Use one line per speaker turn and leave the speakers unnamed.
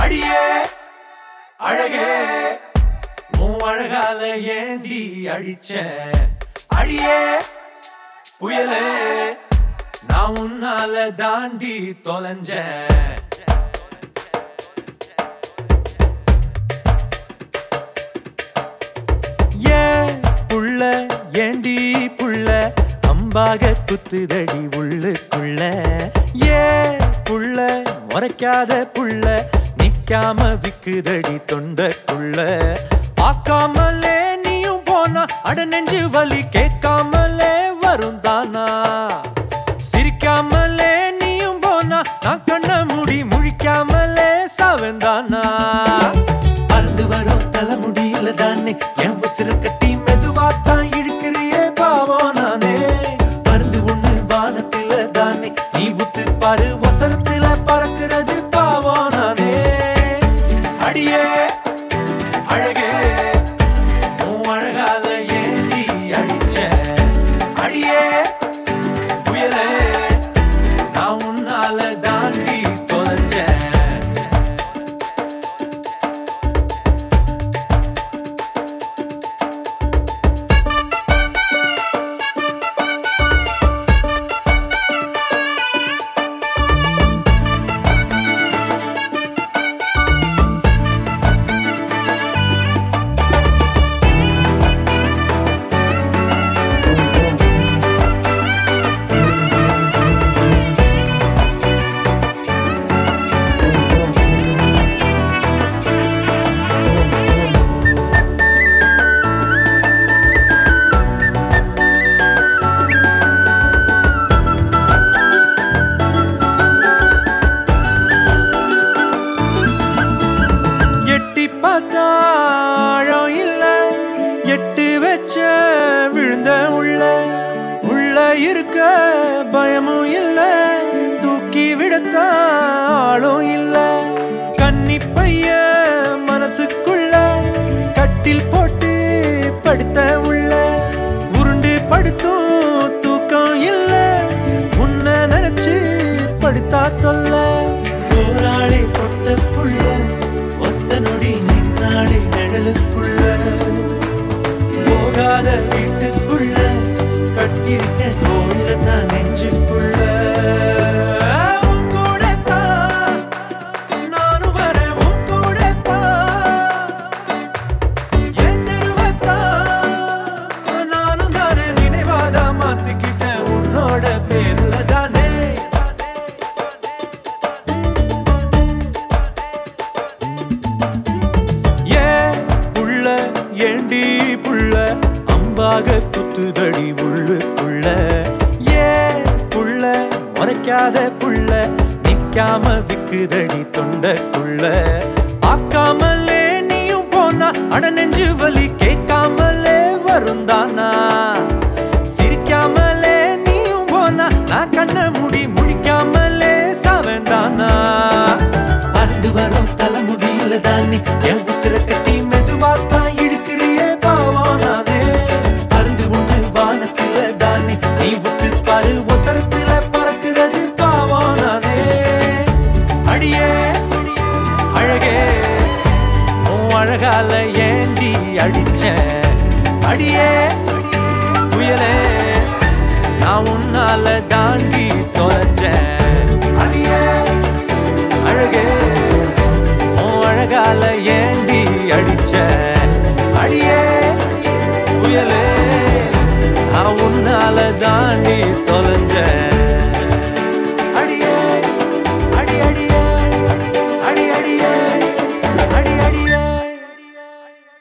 அடியே அழகே உன் அழகால ஏண்டி அடிச்ச அடியே புயலே நான் உன்னால தாண்டி தொலைஞ்சேன் புள்ள ஏண்டி புள்ள அம்பாக குத்துதடி உள்ளுக்குள்ள புள்ள முறைக்காத புள்ள நிக்காம விக்குதடி தொண்டக்குள்ள பார்க்காமலே நீயும் போனா அட நெஞ்சு வலி கேட்காமலே வரும் தானா சிரிக்காமலே நீயும் போனா நான் கண்ண மூடி முழிக்காமலே சாவந்தானா பறந்து வரும் தலைமுடியில தானே என் உசிர கட்டி மெதுவாத்தான் இழுக்கிறியே பாவம் நானே பறந்து ஒண்ணு வானத்தில தானே நீ உத்து பாரு வசரத்தில பறக்கிறது பாவம் நானே அடியே அழகே உன் அழகால ஏந்தி அடிச்ச அடியே புயலே நான் உன்னால தாண்டி தொலைஞ்சேன் பார்த்தாழம் இல்ல எட்டு வச்ச விழுந்த உள்ள இருக்க பயமும் இல்ல தூக்கி விடத்தாளும் இல்ல கன்னி பைய மனசுக்குள்ள கட்டில் போட்டு படுத்த உள்ள உருண்டு படுத்தும் தூக்கம் இல்ல உன்ன நினைச்சு படுத்தா தொல்ல போராளி தொட்ட புள்ள நொடி நின்னாடி நிழலுக்குள்ள போகாத வீட்டுக்குள்ள கட்டிருக்க கோல்ல நான் நெஞ்சுக்குள்ள உன் கூடத்தான் நானும் வரேன் உன் கூடத்தான் என் தெருவத்தான் நானும் தானே நினைவாதா மாத்திக்கிட்டேன் உன்னோட பேர்ல தானே ஏண்டி புள்ள அம்பாக குத்துதடி உள்ளுக்குள்ள புள்ள முறைக்காத புள்ள நிக்காம விக்குதடி தொண்டக்குள்ள பார்க்காமலே நீயும் போனா அட நெஞ்சு வலி கேட்காமலே வரும் தானா சிரிக்காமலே நீயும் போனா நான் கண்ண மூடி முழிக்காமலே சாவந்தானா பறந்து வரும் தலைமுடியில தானே என் உசிர கட்டி மெதுவாத்தான் அழகால ஏந்தி அடிச்ச அடியே புயலே நான் உன்னால தாண்டி தொலைஞ்சேன் அடியே அழகே உன் அழகால ஏந்தி அடிச்ச அடியே புயலே நான் உன்னால தாண்டி